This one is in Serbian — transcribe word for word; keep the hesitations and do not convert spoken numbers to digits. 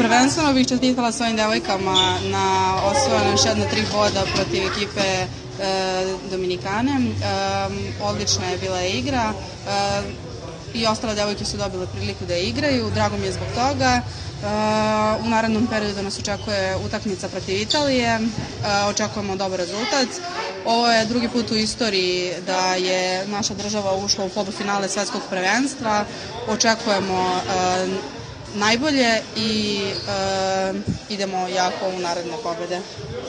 Prvenstveno bih čestitala svojim devojkama na osvojeno još jedno tri boda protiv ekipe e, Dominikane. E, odlična je bila igra e, i ostale devojke su dobile priliku da igraju. Drago mi je zbog toga. U narednom periodu nas očekuje utakmica protiv Italije, očekujemo dobar rezultat. Ovo je drugi put u istoriji da je naša država ušla u polufinale svetskog prvenstva. Očekujemo najbolje i idemo jako u naredne pobede.